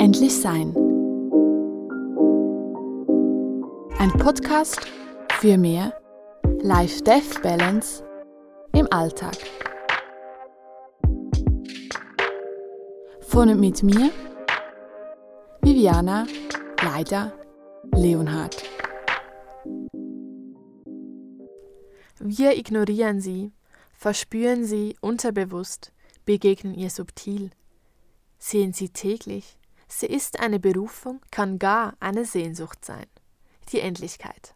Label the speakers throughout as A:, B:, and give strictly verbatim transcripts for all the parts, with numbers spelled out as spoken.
A: Endlich Sein. Ein Podcast für mehr Life-Death-Balance im Alltag. Von und mit mir, Viviana Leider-Leonhardt.
B: Wir ignorieren sie, verspüren sie unterbewusst, begegnen ihr subtil, sehen sie täglich. Sie ist eine Berufung, kann gar eine Sehnsucht sein. Die Endlichkeit.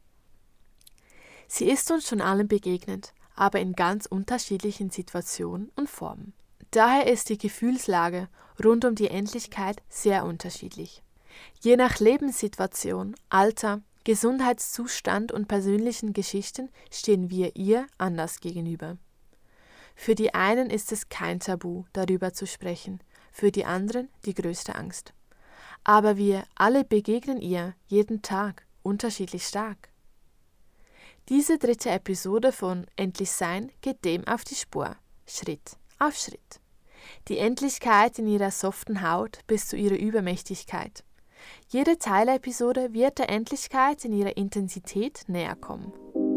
B: Sie ist uns schon allen begegnet, aber in ganz unterschiedlichen Situationen und Formen. Daher ist die Gefühlslage rund um die Endlichkeit sehr unterschiedlich. Je nach Lebenssituation, Alter, Gesundheitszustand und persönlichen Geschichten stehen wir ihr anders gegenüber. Für die einen ist es kein Tabu, darüber zu sprechen, für die anderen die größte Angst. Aber wir alle begegnen ihr jeden Tag unterschiedlich stark. Diese dritte Episode von Endlich Sein geht dem auf die Spur, Schritt auf Schritt. Die Endlichkeit in ihrer soften Haut bis zu ihrer Übermächtigkeit. Jede Teilepisode wird der Endlichkeit in ihrer Intensität näher kommen.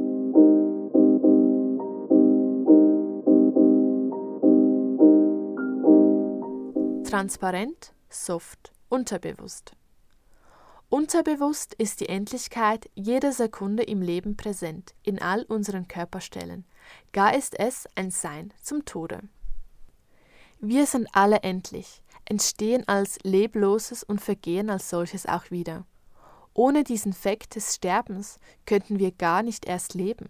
B: Transparent, soft, unterbewusst. Unterbewusst ist die Endlichkeit jede Sekunde im Leben präsent, in all unseren Körperstellen. Gar ist es ein Sein zum Tode. Wir sind alle endlich, entstehen als Lebloses und vergehen als solches auch wieder. Ohne diesen Fakt des Sterbens könnten wir gar nicht erst leben.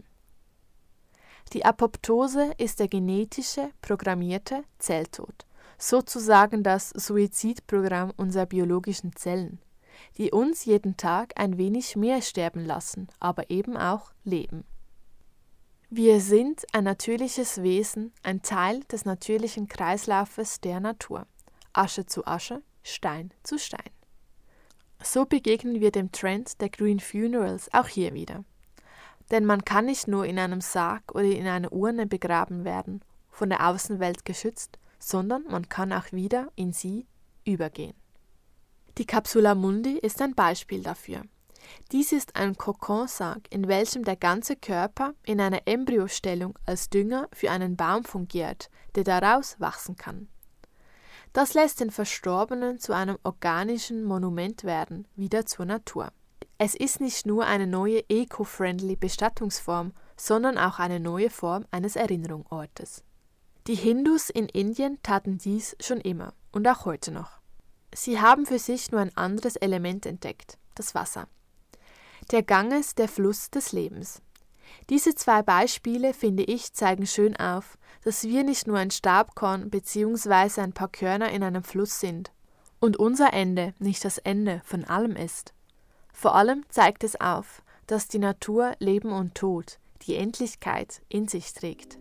B: Die Apoptose ist der genetische, programmierte Zelltod. Sozusagen das Suizidprogramm unserer biologischen Zellen, die uns jeden Tag ein wenig mehr sterben lassen, aber eben auch leben. Wir sind ein natürliches Wesen, ein Teil des natürlichen Kreislaufes der Natur. Asche zu Asche, Stein zu Stein. So begegnen wir dem Trend der Green Funerals auch hier wieder. Denn man kann nicht nur in einem Sarg oder in einer Urne begraben werden, von der Außenwelt geschützt, sondern man kann auch wieder in sie übergehen. Die Capsula Mundi ist ein Beispiel dafür. Dies ist ein Kokonsarg, in welchem der ganze Körper in einer Embryostellung als Dünger für einen Baum fungiert, der daraus wachsen kann. Das lässt den Verstorbenen zu einem organischen Monument werden, wieder zur Natur. Es ist nicht nur eine neue eco-friendly Bestattungsform, sondern auch eine neue Form eines Erinnerungsortes. Die Hindus in Indien taten dies schon immer und auch heute noch. Sie haben für sich nur ein anderes Element entdeckt, das Wasser. Der Ganges, der Fluss des Lebens. Diese zwei Beispiele, finde ich, zeigen schön auf, dass wir nicht nur ein Staubkorn bzw. ein paar Körner in einem Fluss sind und unser Ende nicht das Ende von allem ist. Vor allem zeigt es auf, dass die Natur Leben und Tod, die Endlichkeit in sich trägt.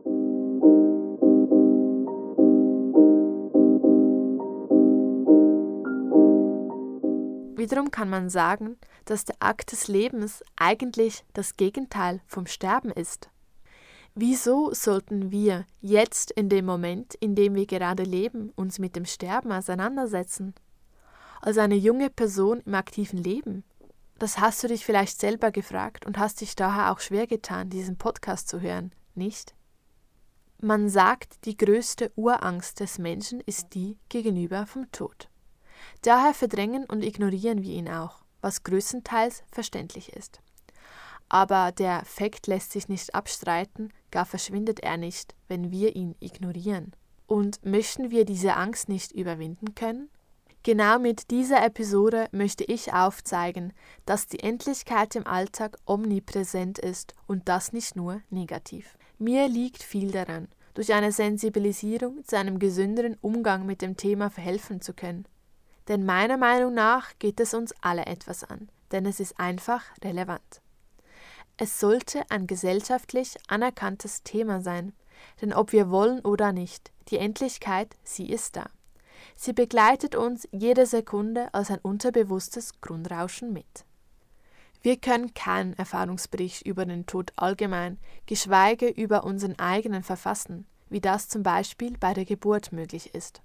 B: Wiederum kann man sagen, dass der Akt des Lebens eigentlich das Gegenteil vom Sterben ist. Wieso sollten wir jetzt in dem Moment, in dem wir gerade leben, uns mit dem Sterben auseinandersetzen? Als eine junge Person im aktiven Leben? Das hast du dich vielleicht selber gefragt und hast dich daher auch schwer getan, diesen Podcast zu hören, nicht? Man sagt, die größte Urangst des Menschen ist die gegenüber vom Tod. Daher verdrängen und ignorieren wir ihn auch, was größtenteils verständlich ist. Aber der Fakt lässt sich nicht abstreiten, gar verschwindet er nicht, wenn wir ihn ignorieren. Und möchten wir diese Angst nicht überwinden können? Genau mit dieser Episode möchte ich aufzeigen, dass die Endlichkeit im Alltag omnipräsent ist und das nicht nur negativ. Mir liegt viel daran, durch eine Sensibilisierung zu einem gesünderen Umgang mit dem Thema verhelfen zu können. Denn meiner Meinung nach geht es uns alle etwas an, denn es ist einfach relevant. Es sollte ein gesellschaftlich anerkanntes Thema sein, denn ob wir wollen oder nicht, die Endlichkeit, sie ist da. Sie begleitet uns jede Sekunde als ein unterbewusstes Grundrauschen mit. Wir können keinen Erfahrungsbericht über den Tod allgemein, geschweige über unseren eigenen verfassen, wie das zum Beispiel bei der Geburt möglich ist.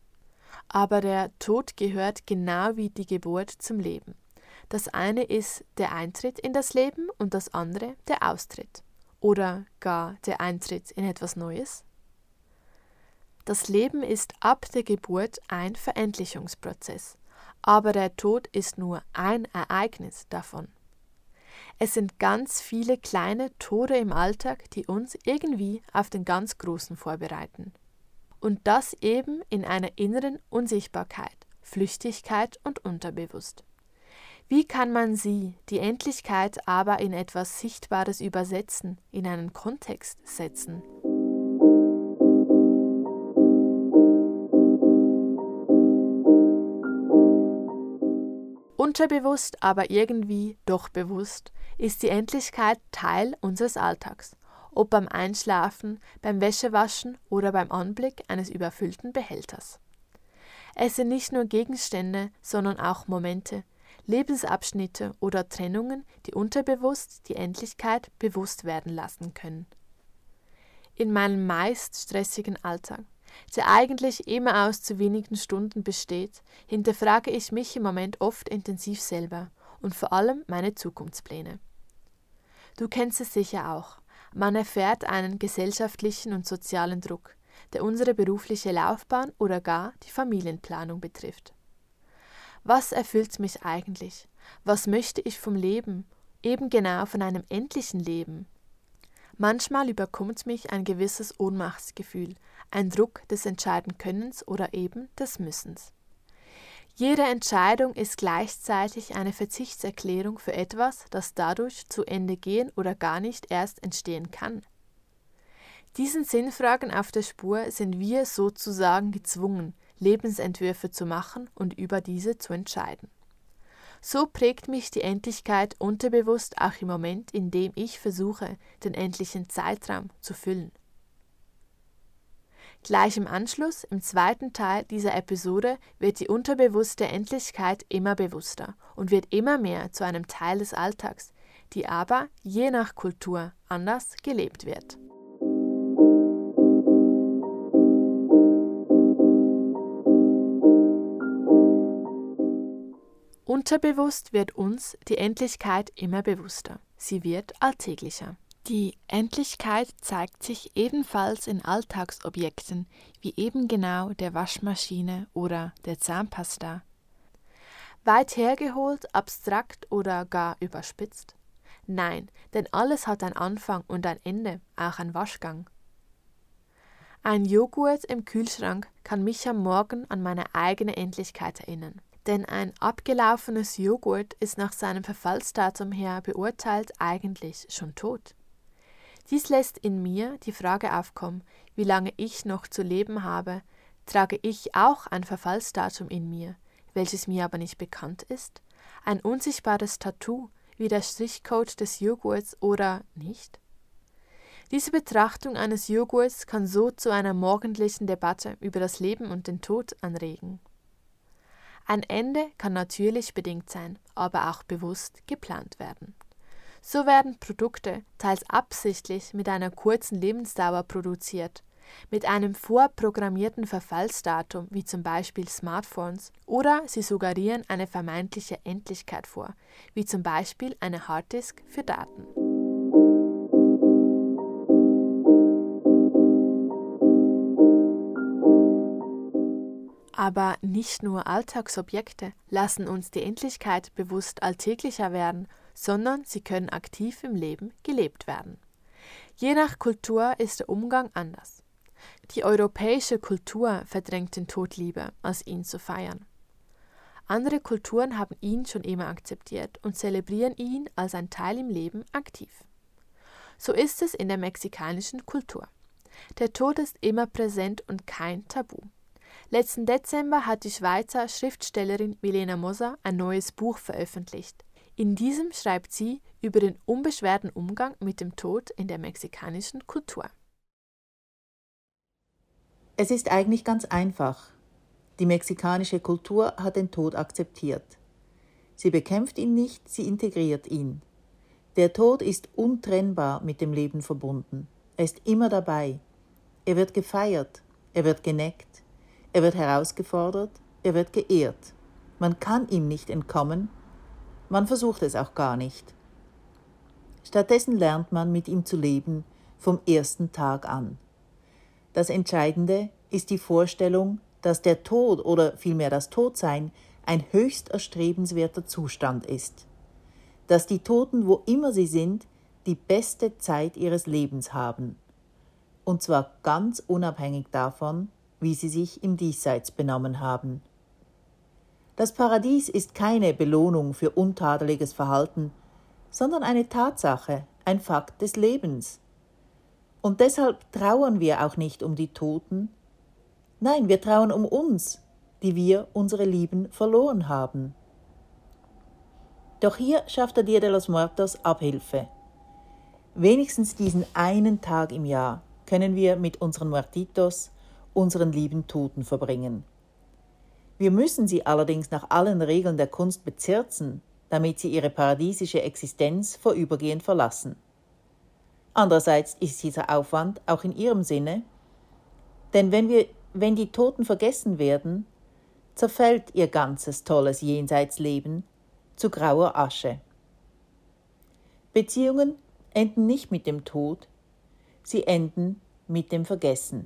B: Aber der Tod gehört genau wie die Geburt zum Leben. Das eine ist der Eintritt in das Leben und das andere der Austritt. Oder gar der Eintritt in etwas Neues. Das Leben ist ab der Geburt ein Verendlichungsprozess, aber der Tod ist nur ein Ereignis davon. Es sind ganz viele kleine Tode im Alltag, die uns irgendwie auf den ganz Großen vorbereiten. Und das eben in einer inneren Unsichtbarkeit, Flüchtigkeit und unterbewusst. Wie kann man sie, die Endlichkeit, aber in etwas Sichtbares übersetzen, in einen Kontext setzen? Unterbewusst, aber irgendwie doch bewusst, ist die Endlichkeit Teil unseres Alltags, ob beim Einschlafen, beim Wäschewaschen oder beim Anblick eines überfüllten Behälters. Es sind nicht nur Gegenstände, sondern auch Momente, Lebensabschnitte oder Trennungen, die unterbewusst die Endlichkeit bewusst werden lassen können. In meinem meist stressigen Alltag, der eigentlich immer aus zu wenigen Stunden besteht, hinterfrage ich mich im Moment oft intensiv selber und vor allem meine Zukunftspläne. Du kennst es sicher auch. Man erfährt einen gesellschaftlichen und sozialen Druck, der unsere berufliche Laufbahn oder gar die Familienplanung betrifft. Was erfüllt mich eigentlich? Was möchte ich vom Leben? Eben genau von einem endlichen Leben. Manchmal überkommt mich ein gewisses Ohnmachtsgefühl, ein Druck des Entscheiden-Könnens oder eben des Müssens. Jede Entscheidung ist gleichzeitig eine Verzichtserklärung für etwas, das dadurch zu Ende gehen oder gar nicht erst entstehen kann. Diesen Sinnfragen auf der Spur sind wir sozusagen gezwungen, Lebensentwürfe zu machen und über diese zu entscheiden. So prägt mich die Endlichkeit unterbewusst auch im Moment, in dem ich versuche, den endlichen Zeitraum zu füllen. Gleich im Anschluss, im zweiten Teil dieser Episode, wird die unterbewusste Endlichkeit immer bewusster und wird immer mehr zu einem Teil des Alltags, die aber je nach Kultur anders gelebt wird. Unterbewusst wird uns die Endlichkeit immer bewusster. Sie wird alltäglicher. Die Endlichkeit zeigt sich ebenfalls in Alltagsobjekten, wie eben genau der Waschmaschine oder der Zahnpasta. Weit hergeholt, abstrakt oder gar überspitzt? Nein, denn alles hat einen Anfang und ein Ende, auch ein Waschgang. Ein Joghurt im Kühlschrank kann mich am Morgen an meine eigene Endlichkeit erinnern. Denn ein abgelaufenes Joghurt ist nach seinem Verfallsdatum her beurteilt eigentlich schon tot. Dies lässt in mir die Frage aufkommen, wie lange ich noch zu leben habe, trage ich auch ein Verfallsdatum in mir, welches mir aber nicht bekannt ist, ein unsichtbares Tattoo wie der Strichcode des Joghurts oder nicht? Diese Betrachtung eines Joghurts kann so zu einer morgendlichen Debatte über das Leben und den Tod anregen. Ein Ende kann natürlich bedingt sein, aber auch bewusst geplant werden. So werden Produkte teils absichtlich mit einer kurzen Lebensdauer produziert, mit einem vorprogrammierten Verfallsdatum wie zum Beispiel Smartphones, oder sie suggerieren eine vermeintliche Endlichkeit vor, wie zum Beispiel eine Harddisk für Daten. Aber nicht nur Alltagsobjekte lassen uns die Endlichkeit bewusst alltäglicher werden, sondern sie können aktiv im Leben gelebt werden. Je nach Kultur ist der Umgang anders. Die europäische Kultur verdrängt den Tod lieber, als ihn zu feiern. Andere Kulturen haben ihn schon immer akzeptiert und zelebrieren ihn als ein Teil im Leben aktiv. So ist es in der mexikanischen Kultur. Der Tod ist immer präsent und kein Tabu. Letzten Dezember hat die Schweizer Schriftstellerin Milena Moser ein neues Buch veröffentlicht. In diesem schreibt sie über den unbeschwerten Umgang mit dem Tod in der mexikanischen Kultur.
C: Es ist eigentlich ganz einfach. Die mexikanische Kultur hat den Tod akzeptiert. Sie bekämpft ihn nicht, sie integriert ihn. Der Tod ist untrennbar mit dem Leben verbunden. Er ist immer dabei. Er wird gefeiert, er wird geneckt. Er wird herausgefordert, er wird geehrt. Man kann ihm nicht entkommen, man versucht es auch gar nicht. Stattdessen lernt man, mit ihm zu leben, vom ersten Tag an. Das Entscheidende ist die Vorstellung, dass der Tod oder vielmehr das Todsein ein höchst erstrebenswerter Zustand ist. Dass die Toten, wo immer sie sind, die beste Zeit ihres Lebens haben. Und zwar ganz unabhängig davon, wie sie sich im Diesseits benommen haben. Das Paradies ist keine Belohnung für untadeliges Verhalten, sondern eine Tatsache, ein Fakt des Lebens. Und deshalb trauern wir auch nicht um die Toten. Nein, wir trauern um uns, die wir unsere Lieben verloren haben. Doch hier schafft der Dia de los Muertos Abhilfe. Wenigstens diesen einen Tag im Jahr können wir mit unseren Muertitos, unseren lieben Toten verbringen. Wir müssen sie allerdings nach allen Regeln der Kunst bezirzen, damit sie ihre paradiesische Existenz vorübergehend verlassen. Andererseits ist dieser Aufwand auch in ihrem Sinne, denn wenn, wir, wenn die Toten vergessen werden, zerfällt ihr ganzes tolles Jenseitsleben zu grauer Asche. Beziehungen enden nicht mit dem Tod, sie enden mit dem Vergessen.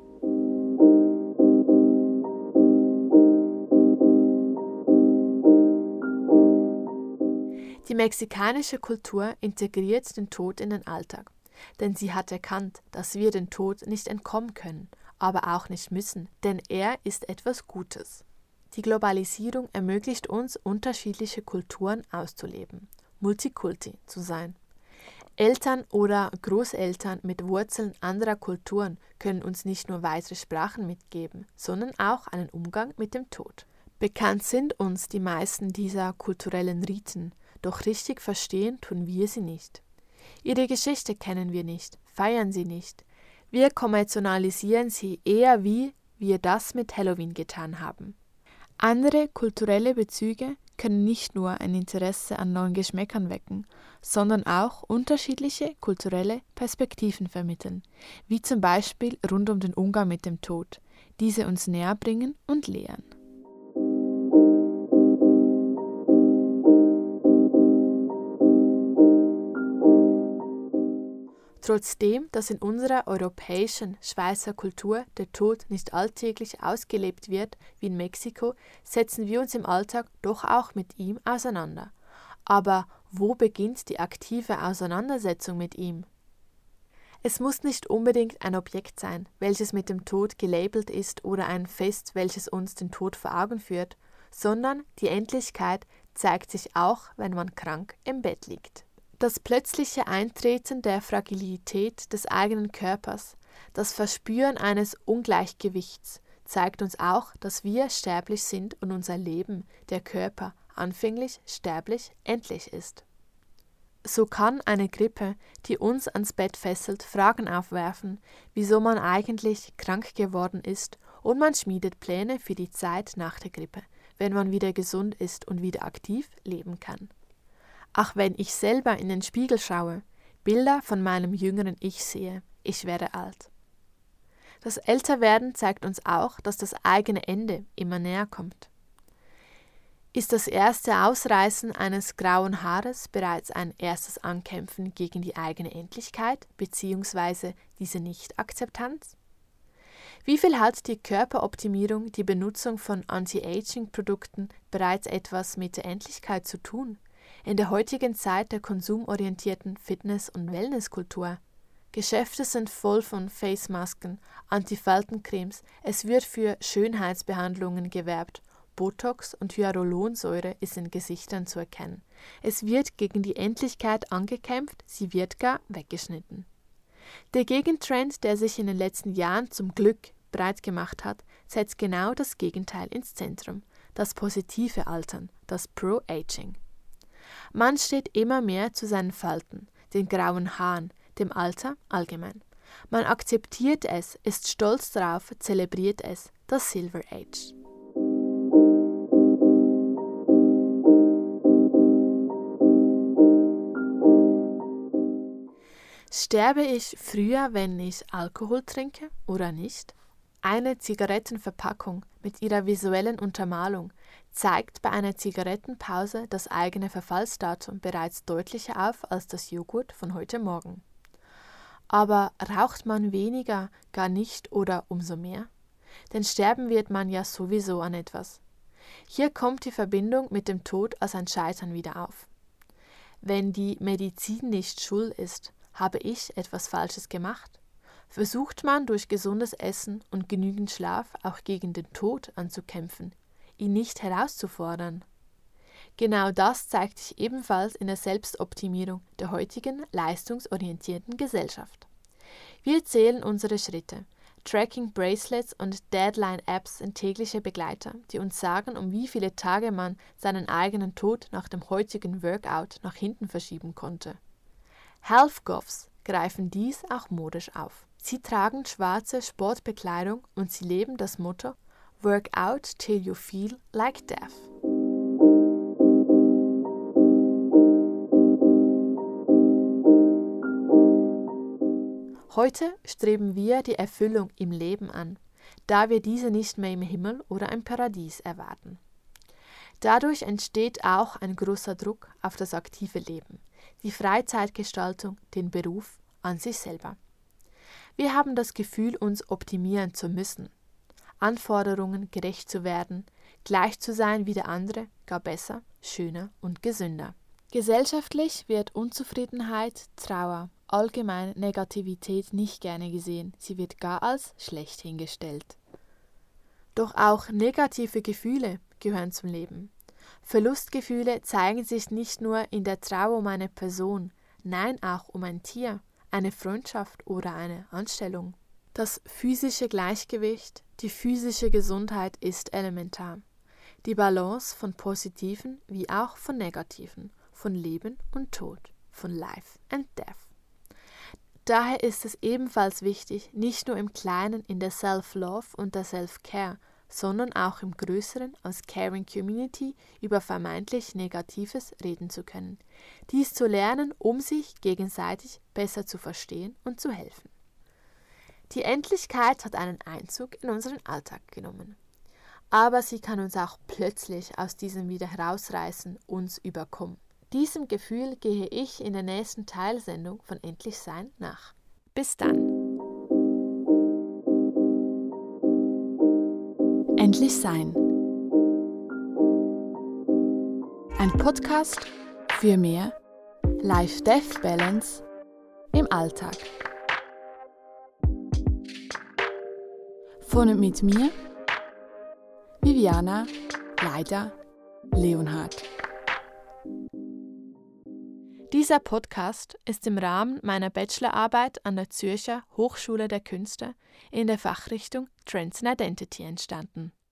B: Die mexikanische Kultur integriert den Tod in den Alltag, denn sie hat erkannt, dass wir den Tod nicht entkommen können, aber auch nicht müssen, denn er ist etwas Gutes. Die Globalisierung ermöglicht uns, unterschiedliche Kulturen auszuleben, Multikulti zu sein. Eltern oder Großeltern mit Wurzeln anderer Kulturen können uns nicht nur weitere Sprachen mitgeben, sondern auch einen Umgang mit dem Tod. Bekannt sind uns die meisten dieser kulturellen Riten, doch richtig verstehen tun wir sie nicht. Ihre Geschichte kennen wir nicht, feiern sie nicht. Wir kommerzialisieren sie eher, wie wir das mit Halloween getan haben. Andere kulturelle Bezüge können nicht nur ein Interesse an neuen Geschmäckern wecken, sondern auch unterschiedliche kulturelle Perspektiven vermitteln, wie zum Beispiel rund um den Umgang mit dem Tod, diese uns näher bringen und lehren. Trotzdem, dass in unserer europäischen Schweizer Kultur der Tod nicht alltäglich ausgelebt wird wie in Mexiko, setzen wir uns im Alltag doch auch mit ihm auseinander. Aber wo beginnt die aktive Auseinandersetzung mit ihm? Es muss nicht unbedingt ein Objekt sein, welches mit dem Tod gelabelt ist oder ein Fest, welches uns den Tod vor Augen führt, sondern die Endlichkeit zeigt sich auch, wenn man krank im Bett liegt. Das plötzliche Eintreten der Fragilität des eigenen Körpers, das Verspüren eines Ungleichgewichts, zeigt uns auch, dass wir sterblich sind und unser Leben, der Körper, anfänglich sterblich, endlich ist. So kann eine Grippe, die uns ans Bett fesselt, Fragen aufwerfen, wieso man eigentlich krank geworden ist, und man schmiedet Pläne für die Zeit nach der Grippe, wenn man wieder gesund ist und wieder aktiv leben kann. Ach, wenn ich selber in den Spiegel schaue, Bilder von meinem jüngeren Ich sehe, ich werde alt. Das Älterwerden zeigt uns auch, dass das eigene Ende immer näher kommt. Ist das erste Ausreißen eines grauen Haares bereits ein erstes Ankämpfen gegen die eigene Endlichkeit bzw. diese Nicht-Akzeptanz? Wie viel hat die Körperoptimierung, die Benutzung von Anti-Aging-Produkten bereits etwas mit der Endlichkeit zu tun? In der heutigen Zeit der konsumorientierten Fitness- und Wellnesskultur. Geschäfte sind voll von Face-Masken, Antifaltencremes, es wird für Schönheitsbehandlungen gewerbt, Botox und Hyaluronsäure ist in Gesichtern zu erkennen. Es wird gegen die Endlichkeit angekämpft, sie wird gar weggeschnitten. Der Gegentrend, der sich in den letzten Jahren zum Glück breit gemacht hat, setzt genau das Gegenteil ins Zentrum, das positive Altern, das Pro-Aging. Man steht immer mehr zu seinen Falten, den grauen Haaren, dem Alter allgemein. Man akzeptiert es, ist stolz darauf, zelebriert es, das Silver Age. Sterbe ich früher, wenn ich Alkohol trinke oder nicht? Eine Zigarettenverpackung mit ihrer visuellen Untermalung zeigt bei einer Zigarettenpause das eigene Verfallsdatum bereits deutlicher auf als das Joghurt von heute Morgen. Aber raucht man weniger, gar nicht oder umso mehr? Denn sterben wird man ja sowieso an etwas. Hier kommt die Verbindung mit dem Tod als ein Scheitern wieder auf. Wenn die Medizin nicht schuld ist, habe ich etwas Falsches gemacht? Versucht man durch gesundes Essen und genügend Schlaf auch gegen den Tod anzukämpfen, ihn nicht herauszufordern? Genau das zeigt sich ebenfalls in der Selbstoptimierung der heutigen leistungsorientierten Gesellschaft. Wir zählen unsere Schritte. Tracking-Bracelets und Deadline-Apps sind tägliche Begleiter, die uns sagen, um wie viele Tage man seinen eigenen Tod nach dem heutigen Workout nach hinten verschieben konnte. Health-Goths greifen dies auch modisch auf. Sie tragen schwarze Sportbekleidung und sie leben das Motto Work out till you feel like death. Heute streben wir die Erfüllung im Leben an, da wir diese nicht mehr im Himmel oder im Paradies erwarten. Dadurch entsteht auch ein großer Druck auf das aktive Leben, die Freizeitgestaltung, den Beruf an sich selber. Wir haben das Gefühl, uns optimieren zu müssen, Anforderungen gerecht zu werden, gleich zu sein wie der andere, gar besser, schöner und gesünder. Gesellschaftlich wird Unzufriedenheit, Trauer, allgemein Negativität nicht gerne gesehen, sie wird gar als schlecht hingestellt. Doch auch negative Gefühle gehören zum Leben. Verlustgefühle zeigen sich nicht nur in der Trauer um eine Person, nein auch um ein Tier, eine Freundschaft oder eine Anstellung. Das physische Gleichgewicht, die physische Gesundheit ist elementar. Die Balance von positiven wie auch von negativen, von Leben und Tod, von Life and Death. Daher ist es ebenfalls wichtig, nicht nur im Kleinen in der Self-Love und der Self-Care, sondern auch im Größeren als Caring Community über vermeintlich Negatives reden zu können. Dies zu lernen, um sich gegenseitig besser zu verstehen und zu helfen. Die Endlichkeit hat einen Einzug in unseren Alltag genommen. Aber sie kann uns auch plötzlich aus diesem wieder herausreißen, uns überkommen. Diesem Gefühl gehe ich in der nächsten Teilsendung von Endlich Sein nach. Bis dann!
A: Endlich Sein. Ein Podcast für mehr Life-Death-Balance im Alltag. Von und mit mir, Viviana Leider Leonhardt.
B: Dieser Podcast ist im Rahmen meiner Bachelorarbeit an der Zürcher Hochschule der Künste in der Fachrichtung Trends and Identity entstanden.